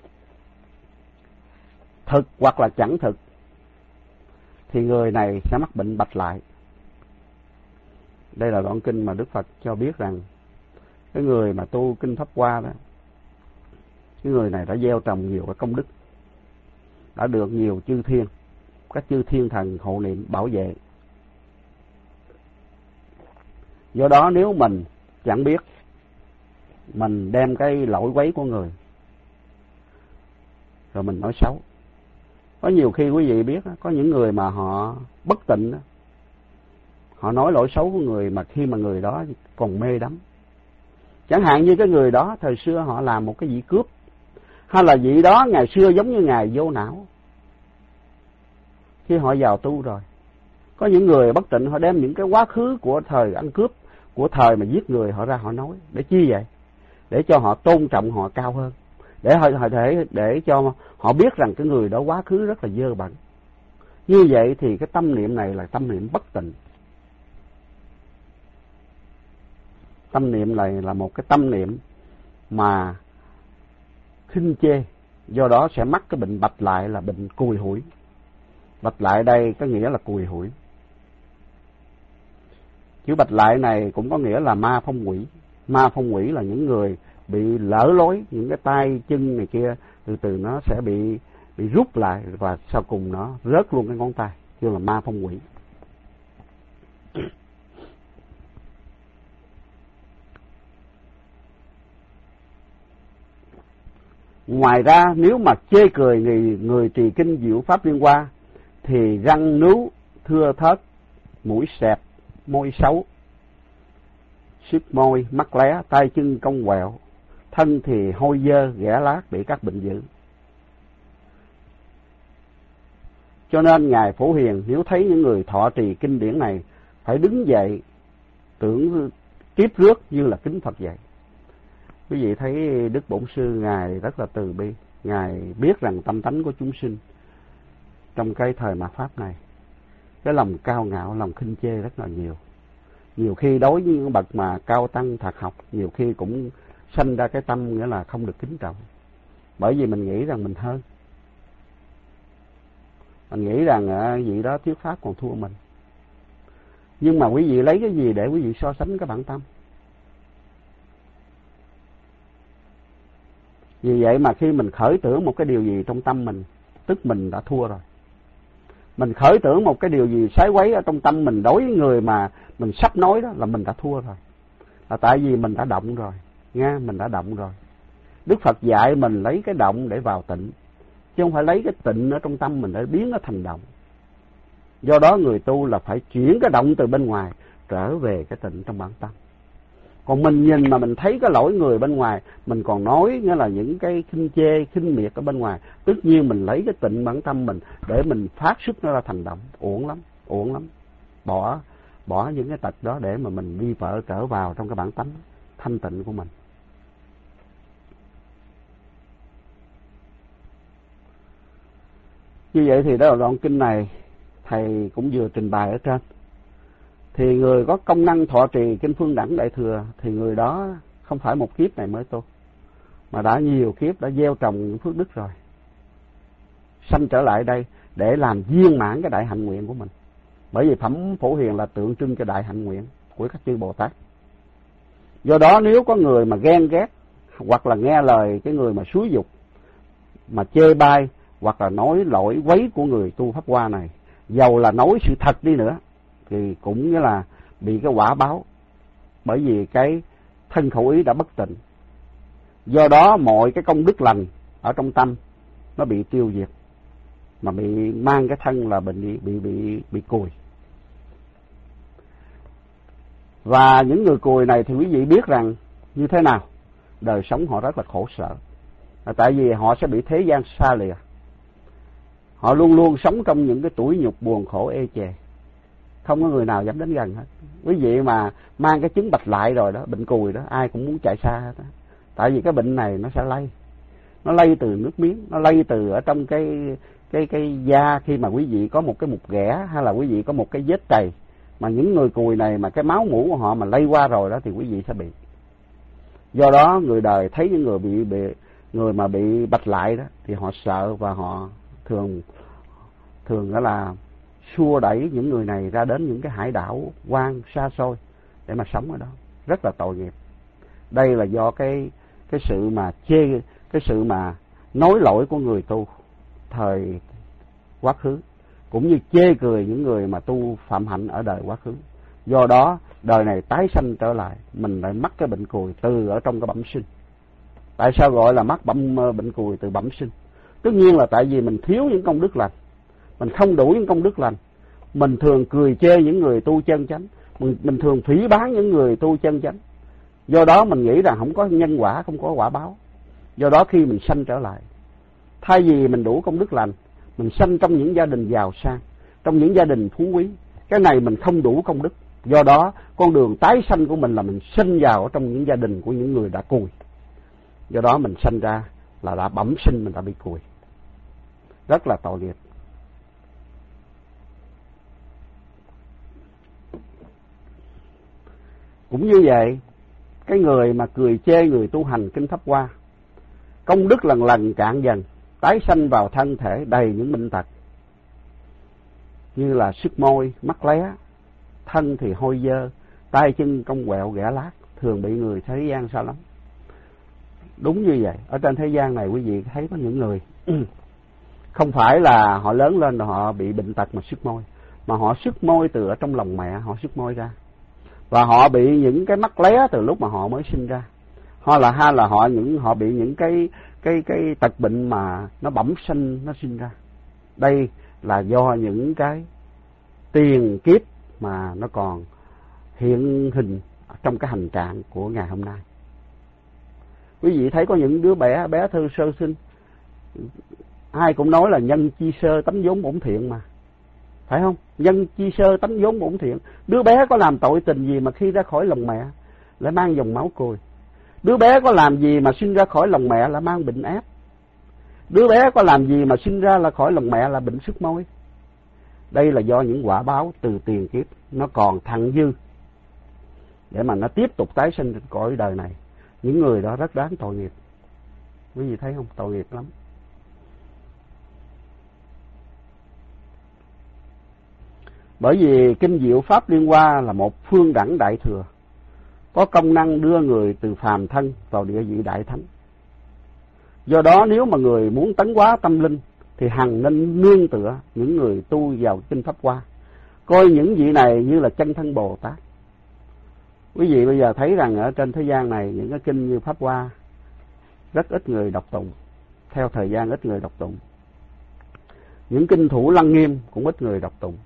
thực hoặc là chẳng thực, thì người này sẽ mắc bệnh bạch lại. Đây là đoạn kinh mà Đức Phật cho biết rằng cái người mà tu kinh Pháp Hoa đó, cái người này đã gieo trồng nhiều cái công đức, đã được nhiều chư thiên, các chư thiên thần hộ niệm bảo vệ. Do đó nếu mình chẳng biết mình đem cái lỗi quấy của người rồi mình nói xấu. Có nhiều khi quý vị biết, có những người mà họ bất tịnh, họ nói lỗi xấu của người mà khi mà người đó còn mê đắm. Chẳng hạn như cái người đó thời xưa họ làm một cái vị cướp, hay là vị đó ngày xưa giống như ngài vô não. Khi họ vào tu rồi, có những người bất tịnh họ đem những cái quá khứ của thời ăn cướp, của thời mà giết người họ ra họ nói. Để chi vậy? Để cho họ tôn trọng họ cao hơn, để họ để để cho họ biết rằng cái người đó quá khứ rất là dơ bẩn. Như vậy thì cái tâm niệm này là tâm niệm bất tịnh. Tâm niệm này là một cái tâm niệm mà khinh chê, do đó sẽ mắc cái bệnh bạch lại là bệnh cùi hủi. Bạch lại đây có nghĩa là cùi hủi. Chữ bạch lại này cũng có nghĩa là ma phong quỷ. Ma phong quỷ là những người bị lỡ lối, những cái tay chân này kia từ từ nó sẽ bị bị rút lại và sau cùng nó rớt luôn cái ngón tay, kêu là ma phong quỷ. Ngoài ra nếu mà chê cười người, người trì kinh diệu pháp liên hoa thì răng nướu, thưa thớt, mũi xẹp, môi xấu, sức môi, mắt lé, tay chân cong quẹo, thân thì hôi dơ, ghẻ lát bị các bệnh dữ. Cho nên Ngài Phổ Hiền nếu thấy những người thọ trì kinh điển này phải đứng dậy tưởng tiếp rước như là kính Phật vậy. Quý vị thấy Đức Bổn Sư Ngài rất là từ bi, Ngài biết rằng tâm tánh của chúng sinh trong cái thời mạt Pháp này, cái lòng cao ngạo, lòng khinh chê rất là nhiều. Nhiều khi đối với những bậc mà cao tăng thật học, nhiều khi cũng sanh ra cái tâm nghĩa là không được kính trọng. Bởi vì mình nghĩ rằng mình hơn, mình nghĩ rằng vị đó thuyết pháp còn thua mình. Nhưng mà quý vị lấy cái gì để quý vị so sánh cái bản tâm? Vì vậy mà khi mình khởi tưởng một cái điều gì trong tâm mình, tức mình đã thua rồi. Mình khởi tưởng một cái điều gì sái quấy ở trong tâm mình đối với người mà mình sắp nói đó là mình đã thua rồi. Là tại vì mình đã động rồi, nghe, mình đã động rồi. Đức Phật dạy mình lấy cái động để vào tịnh, chứ không phải lấy cái tịnh ở trong tâm mình để biến nó thành động. Do đó người tu là phải chuyển cái động từ bên ngoài trở về cái tịnh trong bản tâm. Còn mình nhìn mà mình thấy cái lỗi người bên ngoài, mình còn nói nghĩa là những cái khinh chê, khinh miệt ở bên ngoài, tất nhiên mình lấy cái tịnh bản tâm mình để mình phát xuất nó ra thành động, uổng lắm, uổng lắm. Bỏ bỏ những cái tật đó để mà mình đi vợ trở vào trong cái bản tánh thanh tịnh của mình. Như vậy thì đó là đoạn kinh này thầy cũng vừa trình bày ở trên. Thì người có công năng thọ trì kinh Phương Đẳng Đại Thừa thì người đó không phải một kiếp này mới tu, mà đã nhiều kiếp đã gieo trồng những phước đức rồi, sanh trở lại đây để làm viên mãn cái đại hạnh nguyện của mình. Bởi vì phẩm Phổ Hiền là tượng trưng cho đại hạnh nguyện của các chư Bồ Tát. Do đó nếu có người mà ghen ghét hoặc là nghe lời cái người mà xúi dục, mà chê bai hoặc là nói lỗi quấy của người tu Pháp Hoa này, dầu là nói sự thật đi nữa thì cũng như là bị cái quả báo, bởi vì cái thân khẩu ý đã bất tịnh. Do đó mọi cái công đức lành ở trong tâm nó bị tiêu diệt, mà bị mang cái thân là bị bị bị bị cùi. Và những người cùi này thì quý vị biết rằng như thế nào? Đời sống họ rất là khổ sở, là tại vì họ sẽ bị thế gian xa lìa. Họ luôn luôn sống trong những cái tủi nhục buồn khổ ê chề, không có người nào dám đến gần hết. Quý vị mà mang cái chứng bạch lại rồi đó, bệnh cùi đó, ai cũng muốn chạy xa hết đó. Tại vì cái bệnh này nó sẽ lây, nó lây từ nước miếng, nó lây từ ở trong cái cái cái da. Khi mà quý vị có một cái mụn ghẻ hay là quý vị có một cái vết trầy, mà những người cùi này mà cái máu mủ của họ mà lây qua rồi đó thì quý vị sẽ bị. Do đó người đời thấy những người bị, bị người mà bị bạch lại đó thì họ sợ, và họ thường thường đó là xua đẩy những người này ra đến những cái hải đảo hoang xa xôi để mà sống ở đó, rất là tội nghiệp. Đây là do cái cái sự mà chê, cái sự mà nói lỗi của người tu thời quá khứ, cũng như chê cười những người mà tu phạm hạnh ở đời quá khứ. Do đó đời này tái sanh trở lại, mình lại mắc cái bệnh cùi từ ở trong cái bẩm sinh. Tại sao gọi là mắc bẩm bệnh cùi từ bẩm sinh? Tất nhiên là tại vì mình thiếu những công đức lành, mình không đủ những công đức lành. Mình thường cười chê những người tu chân chánh, mình, mình thường phỉ báng những người tu chân chánh. Do đó mình nghĩ rằng không có nhân quả, không có quả báo. Do đó khi mình sanh trở lại, thay vì mình đủ công đức lành, mình sanh trong những gia đình giàu sang, trong những gia đình phú quý. Cái này mình không đủ công đức. Do đó con đường tái sanh của mình là mình sinh vào trong những gia đình của những người đã cùi. Do đó mình sanh ra là đã bẩm sinh, mình đã bị cùi, rất là tội nghiệp. Cũng như vậy, cái người mà cười chê người tu hành kinh Pháp Hoa, công đức lần lần cạn dần, tái sanh vào thân thể đầy những bệnh tật, như là sức môi, mắt lé, thân thì hôi dơ, tay chân cong quẹo ghẻ lát, thường bị người thế gian sao lắm. Đúng như vậy, ở trên thế gian này quý vị thấy có những người không phải là họ lớn lên rồi họ bị bệnh tật mà sức môi, mà họ sức môi từ ở trong lòng mẹ họ sức môi ra, và họ bị những cái mắc lé từ lúc mà họ mới sinh ra, hoặc là hay là họ những họ bị những cái cái cái tật bệnh mà nó bẩm sinh nó sinh ra. Đây là do những cái tiền kiếp mà nó còn hiện hình trong cái hành trạng của ngày hôm nay. Quý vị thấy có những đứa bé bé thơ sơ sinh, ai cũng nói là nhân chi sơ tánh vốn bổn thiện mà, phải không? Nhân chi sơ tánh vốn bổn thiện. Đứa bé có làm tội tình gì mà khi ra khỏi lòng mẹ lại mang dòng máu cùi? Đứa bé có làm gì mà sinh ra khỏi lòng mẹ là mang bệnh ép? Đứa bé có làm gì mà sinh ra là khỏi lòng mẹ là bệnh sức môi? Đây là do những quả báo từ tiền kiếp nó còn thặng dư để mà nó tiếp tục tái sinh trên cõi đời này. Những người đó rất đáng tội nghiệp. Quý vị thấy không? Tội nghiệp lắm. Bởi vì kinh diệu pháp Liên Hoa là một phương đẳng đại thừa, có công năng đưa người từ phàm thân vào địa vị đại thánh. Do đó nếu mà người muốn tấn hóa tâm linh thì hằng nên nương tựa những người tu vào kinh Pháp Hoa, coi những vị này như là chân thân Bồ Tát. Quý vị bây giờ thấy rằng ở trên thế gian này những cái kinh như Pháp Hoa rất ít người đọc tụng, theo thời gian ít người đọc tụng. Những kinh Thủ Lăng Nghiêm cũng ít người đọc tụng.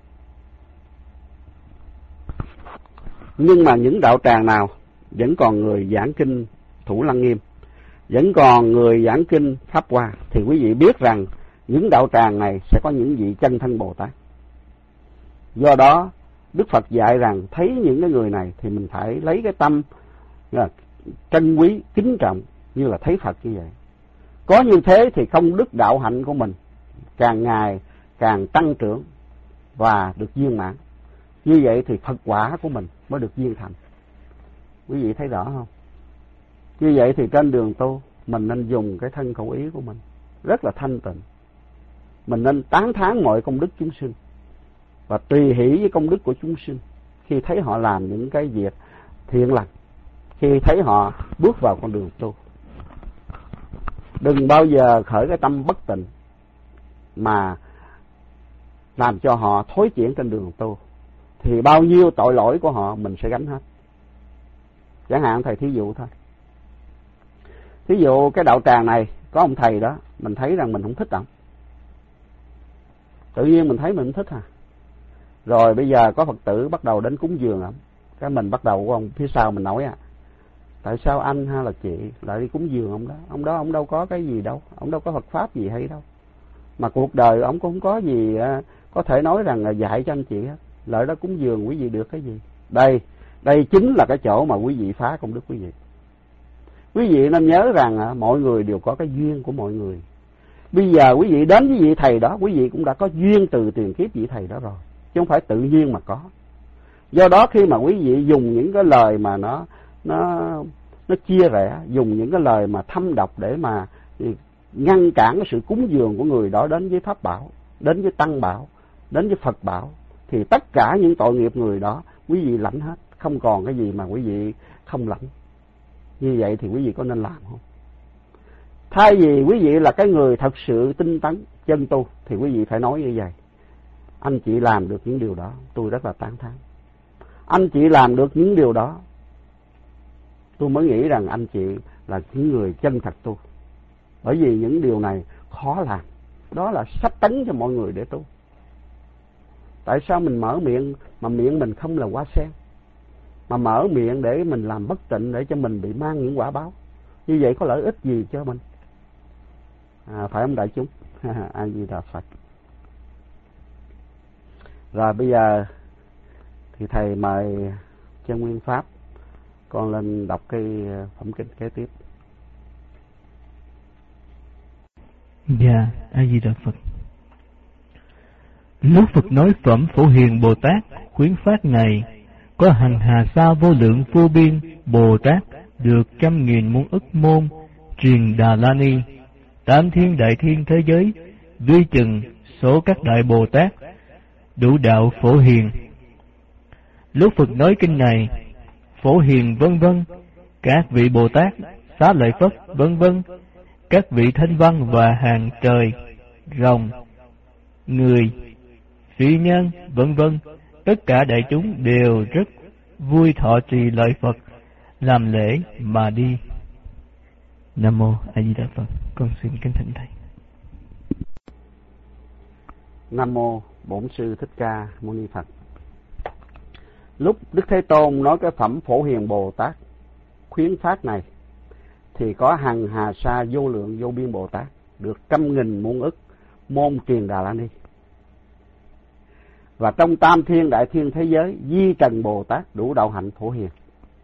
Nhưng mà những đạo tràng nào vẫn còn người giảng kinh Thủ Lăng Nghiêm, vẫn còn người giảng kinh Pháp Hoa, thì quý vị biết rằng những đạo tràng này sẽ có những vị chân thân Bồ Tát. Do đó Đức Phật dạy rằng thấy những cái người này thì mình phải lấy cái tâm là trân quý, kính trọng như là thấy Phật như vậy. Có như thế thì công đức đạo hạnh của mình càng ngày càng tăng trưởng và được viên mãn. Như vậy thì Phật quả của mình mới được viên thành. Quý vị thấy rõ không? Như vậy thì trên đường tu mình nên dùng cái thân khẩu ý của mình rất là thanh tịnh. Mình nên tán thán mọi công đức chúng sinh và tùy hỷ với công đức của chúng sinh khi thấy họ làm những cái việc thiện lành, khi thấy họ bước vào con đường tu. Đừng bao giờ khởi cái tâm bất tịnh mà làm cho họ thối chuyển trên đường tu, thì bao nhiêu tội lỗi của họ mình sẽ gánh hết. Chẳng hạn thầy thí dụ thôi. Thí dụ cái đạo tràng này có ông thầy đó, mình thấy rằng mình không thích ông. Tự nhiên mình thấy mình không thích à. Rồi bây giờ có Phật tử bắt đầu đến cúng dường ông, cái mình bắt đầu của ông phía sau mình nói à, tại sao anh hay là chị lại đi cúng dường ông đó? Ông đó ông đâu có cái gì đâu, ông đâu có Phật pháp gì hay đâu. Mà cuộc đời ông cũng không có gì có thể nói rằng là dạy cho anh chị hết. Lợi đó cúng dường quý vị được cái gì? Đây, đây chính là cái chỗ mà quý vị phá công đức quý vị. Quý vị nên nhớ rằng à, mọi người đều có cái duyên của mọi người. Bây giờ quý vị đến với vị thầy đó, quý vị cũng đã có duyên từ tiền kiếp vị thầy đó rồi, chứ không phải tự nhiên mà có. Do đó khi mà quý vị dùng những cái lời mà nó nó nó chia rẽ, dùng những cái lời mà thâm độc để mà ngăn cản cái sự cúng dường của người đó đến với pháp bảo, đến với tăng bảo, đến với Phật bảo, thì tất cả những tội nghiệp người đó quý vị lãnh hết, không còn cái gì mà quý vị không lãnh. Như vậy thì quý vị có nên làm không? Thay vì quý vị là cái người thật sự tinh tấn chân tu thì quý vị phải nói như vậy: anh chị làm được những điều đó tôi rất là tán thán. Anh chị làm được những điều đó, tôi mới nghĩ rằng anh chị là những người chân thật tu. Bởi vì những điều này khó làm, đó là sách tấn cho mọi người để tu. Tại sao mình mở miệng mà miệng mình không là hoa sen, mà mở miệng để mình làm bất tịnh, để cho mình bị mang những quả báo? Như vậy có lợi ích gì cho mình? À, phải không đại chúng? A Di Đà Phật. Rồi bây giờ thì thầy mời Chân Nguyên Pháp con lên đọc cái phẩm kinh kế tiếp. Dạ, A Di Đà Phật. Lúc Phật nói phẩm Phổ Hiền Bồ Tát khuyến phát này, có hằng hà sa vô lượng vô biên Bồ Tát được trăm nghìn muôn ức môn truyền Đà La Ni, tám thiên đại thiên thế giới, vi chừng số các đại Bồ Tát đủ đạo Phổ Hiền. Lúc Phật nói kinh này, Phổ Hiền vân vân, các vị Bồ Tát Xá Lợi Phất vân vân, các vị thanh văn và hàng trời, rồng, người, phi nhân vân vân, tất cả đại chúng đều rất vui thọ trì lời Phật, làm lễ mà đi. Nam mô A Di Đà Phật. Con xin kính thỉnh thầy. Nam mô Bổn Sư Thích Ca Mâu Ni Phật. Lúc Đức Thế Tôn nói cái phẩm Phổ Hiền Bồ Tát khuyến phát này, thì có hằng hà sa vô lượng vô biên Bồ Tát được trăm nghìn muôn ức môn truyền Đà La Ni. Và trong tam thiên đại thiên thế giới, di trần Bồ Tát đủ đạo hạnh Phổ Hiền.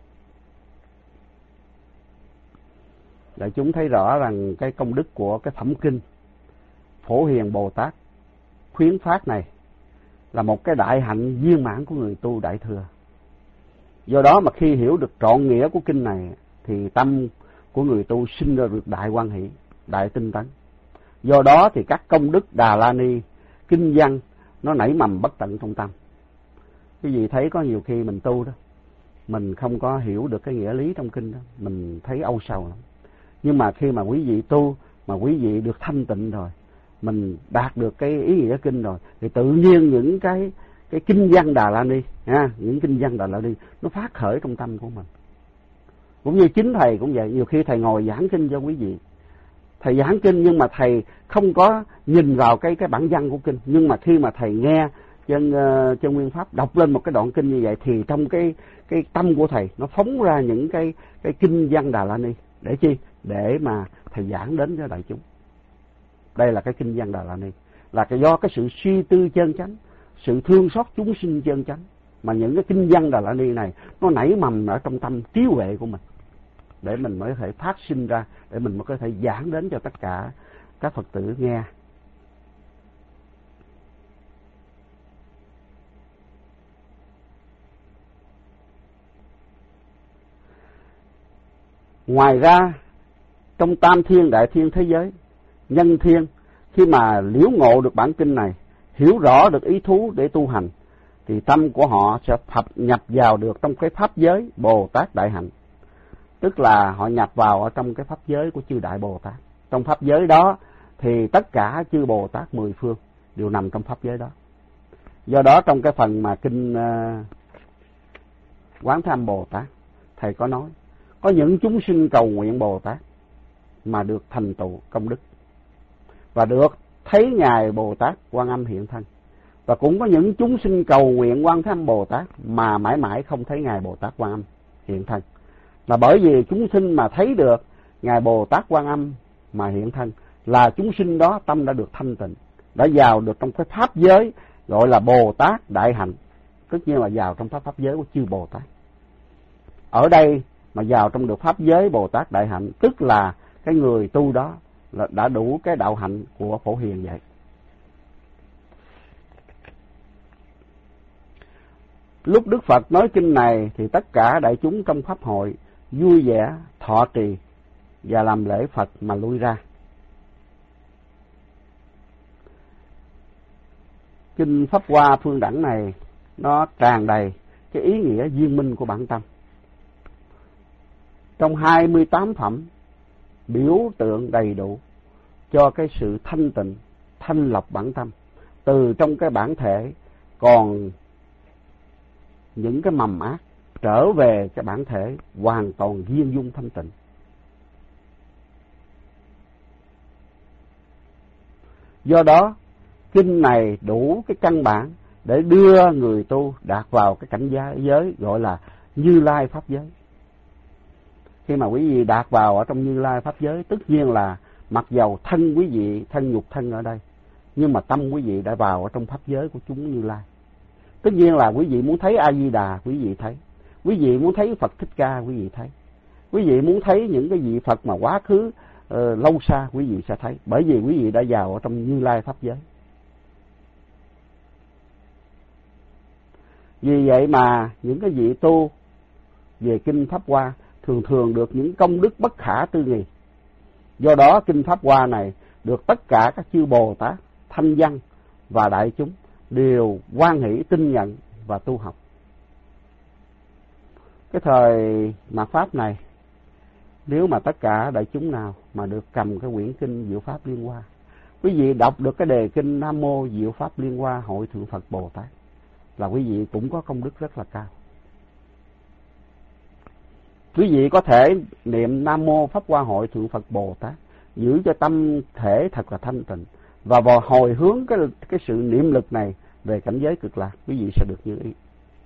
Đại chúng thấy rõ rằng cái công đức của cái phẩm kinh Phổ Hiền Bồ Tát khuyến phát này là một cái đại hạnh viên mãn của người tu đại thừa. Do đó mà khi hiểu được trọn nghĩa của kinh này, thì tâm của người tu sinh ra được đại hoan hỷ, đại tinh tấn. Do đó thì các công đức Đà La Ni, kinh văn nó nảy mầm bất tận trong tâm. Quý vị thấy có nhiều khi mình tu đó, mình không có hiểu được cái nghĩa lý trong kinh đó, mình thấy âu sầu lắm. Nhưng mà khi mà quý vị tu, mà quý vị được thanh tịnh rồi, mình đạt được cái ý nghĩa kinh rồi, thì tự nhiên những cái cái kinh văn Đà La Ni, ha, những kinh văn Đà La Ni nó phát khởi trong tâm của mình. Cũng như chính thầy cũng vậy, nhiều khi thầy ngồi giảng kinh cho quý vị, thầy giảng kinh nhưng mà thầy không có nhìn vào cái cái bản văn của kinh, nhưng mà khi mà thầy nghe Chân uh, Chân Nguyên Pháp đọc lên một cái đoạn kinh như vậy, thì trong cái cái tâm của thầy nó phóng ra những cái cái kinh văn Đà La Ni. Để chi? Để mà thầy giảng đến cho đại chúng. Đây là cái kinh văn Đà La Ni, là cái do cái sự suy tư chân chánh, sự thương xót chúng sinh chân chánh, mà những cái kinh văn Đà La Ni này nó nảy mầm ở trong tâm trí huệ của mình, để mình mới có thể phát sinh ra, để mình mới có thể giảng đến cho tất cả các Phật tử nghe. Ngoài ra, trong tam thiên đại thiên thế giới, nhân thiên khi mà liễu ngộ được bản kinh này, hiểu rõ được ý thú để tu hành, thì tâm của họ sẽ phập nhập vào được trong cái pháp giới Bồ Tát đại hạnh. Tức là họ nhập vào ở trong cái pháp giới của chư đại Bồ Tát. Trong pháp giới đó thì tất cả chư Bồ Tát mười phương đều nằm trong pháp giới đó. Do đó trong cái phần mà kinh uh, Quán Thế Âm Bồ Tát, thầy có nói có những chúng sinh cầu nguyện Bồ Tát mà được thành tựu công đức, và được thấy Ngài Bồ Tát Quan Âm hiện thân. Và cũng có những chúng sinh cầu nguyện Quán Thế Âm Bồ Tát mà mãi mãi không thấy Ngài Bồ Tát Quan Âm hiện thân. Là bởi vì chúng sinh mà thấy được Ngài Bồ Tát Quan Âm mà hiện thân, là chúng sinh đó tâm đã được thanh tịnh, đã vào được trong cái pháp giới gọi là Bồ Tát đại hạnh, tất nhiên là vào trong pháp pháp giới của chư Bồ Tát. Ở đây mà vào trong được pháp giới Bồ Tát đại hạnh, tức là cái người tu đó là đã đủ cái đạo hạnh của Phổ Hiền vậy. Lúc Đức Phật nói kinh này thì tất cả đại chúng trong pháp hội vui vẻ thọ trì và làm lễ Phật mà lui ra. Kinh Pháp Hoa Phương Đẳng này nó tràn đầy cái ý nghĩa viên minh của bản tâm. Trong hai mươi tám phẩm biểu tượng đầy đủ cho cái sự thanh tịnh, thanh lọc bản tâm, từ trong cái bản thể còn những cái mầm ác trở về cái bản thể hoàn toàn viên dung thanh tịnh. Do đó, kinh này đủ cái căn bản để đưa người tu đạt vào cái cảnh giới gọi là Như Lai Pháp giới. Khi mà quý vị đạt vào ở trong Như Lai Pháp giới, tất nhiên là mặc dầu thân quý vị, thân nhục thân ở đây, nhưng mà tâm quý vị đã vào ở trong Pháp giới của chúng Như Lai. Tất nhiên là quý vị muốn thấy A-di-đà, quý vị thấy. Quý vị muốn thấy Phật Thích Ca, quý vị thấy. Quý vị muốn thấy những cái vị Phật mà quá khứ uh, lâu xa, quý vị sẽ thấy. Bởi vì quý vị đã vào ở trong Như Lai Pháp giới. Vì vậy mà những cái vị tu về Kinh Pháp Hoa thường thường được những công đức bất khả tư nghị. Do đó Kinh Pháp Hoa này được tất cả các chư Bồ Tát, thanh văn và đại chúng đều hoan hỷ tin nhận và tu học. Cái thời mạt Pháp này, nếu mà tất cả đại chúng nào mà được cầm cái quyển kinh Diệu Pháp Liên Hoa, quý vị đọc được cái đề kinh Nam Mô Diệu Pháp Liên Hoa Hội Thượng Phật Bồ Tát, là quý vị cũng có công đức rất là cao. Quý vị có thể niệm Nam Mô Pháp Hoa Hội Thượng Phật Bồ Tát, giữ cho tâm thể thật là thanh tịnh, và vào hồi hướng cái, cái sự niệm lực này về cảnh giới cực lạc, quý vị sẽ được như ý.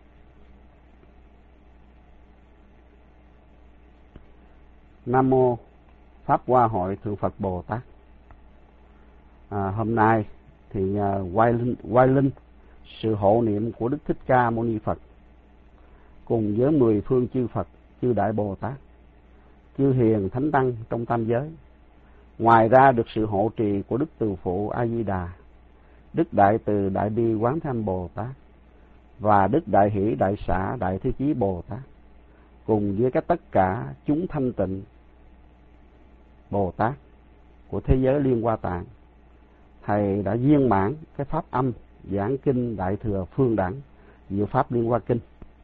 Nam Mô Pháp Hoa Hội Thượng Phật Bồ Tát. À, hôm nay thì uh, Hoài Linh, Hoài Linh sự hộ niệm của Đức Thích Ca Mâu Ni Phật cùng với mười phương chư Phật, chư Đại Bồ Tát, chư Hiền Thánh Tăng trong tam giới. Ngoài ra được sự hộ trì của Đức Từ Phụ A Di Đà, Đức Đại Từ Đại Bi Quán Thế Âm Bồ Tát và Đức Đại Hỷ Đại Xả Đại Thế Chí Bồ Tát, cùng với các tất cả chúng thanh tịnh Bồ Tát của thế giới Liên Hoa Tạng, thầy đã viên mãn cái pháp âm giảng kinh Đại Thừa Phương Đẳng Diệu Pháp Liên Hoa Kinh.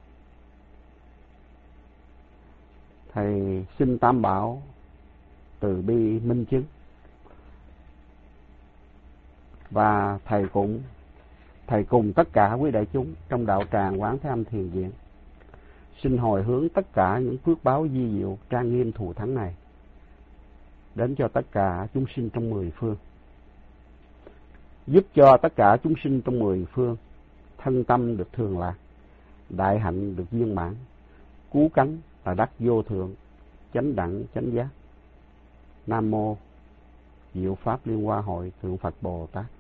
Thầy xin Tam Bảo từ bi minh chứng, và thầy cũng thầy cùng tất cả quý đại chúng trong đạo tràng Quán Thế Âm Thiền Viện xin hồi hướng tất cả những phước báo di diệu trang nghiêm thù thắng này đến cho tất cả chúng sinh trong mười phương, giúp cho tất cả chúng sinh trong mười phương thân tâm được thường lạc, đại hạnh được viên mãn, cứu cánh là đắc vô thượng, chánh đẳng chánh giác. Nam Mô Diệu Pháp Liên Hoa Hội Thượng Phật Bồ Tát.